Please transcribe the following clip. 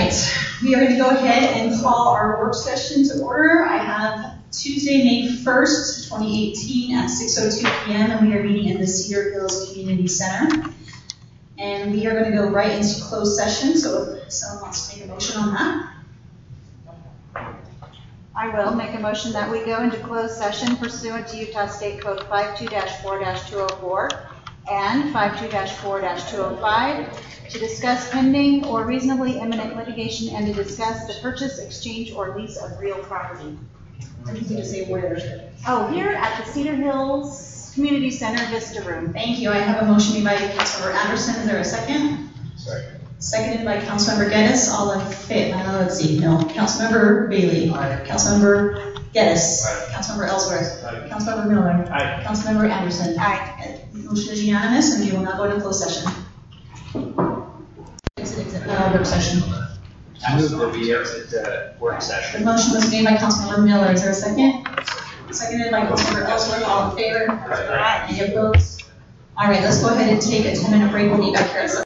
right, we are going to go ahead and call our work session to order. I have Tuesday, May 1st, 2018 at 6:02 p.m. and we are meeting in the Cedar Hills Community Center. And we are going to go right into closed session, so if someone wants to make a motion on that. I will make a motion that we go into closed session pursuant to Utah State Code 52-4-204 and 52-4-205 to discuss pending or reasonably imminent litigation and to discuss the purchase, exchange, or lease of real property. I need to say where. Oh, here at the Cedar Hills Community Center Vista Room. Thank you. I have a motion made by Councilmember Anderson. Is there a second? Second. Seconded by Councilmember Geddes. All in favor? Let's see. No. Councilmember Bailey. Aye. Councilmember Geddes. Aye. Councilmember Ellsworth. Aye. Councilmember Miller. Aye. Councilmember Anderson. Aye. Motion is unanimous, and we will now go into closed session. Work session. I move that we exit the work The session. motion was made by Councilmember Miller. Is there a second? Seconded by Councilmember Ellsworth. All in favor? Aye. Any opposed? All right, let's go ahead and take a 10-minute break. We'll be back here at 7.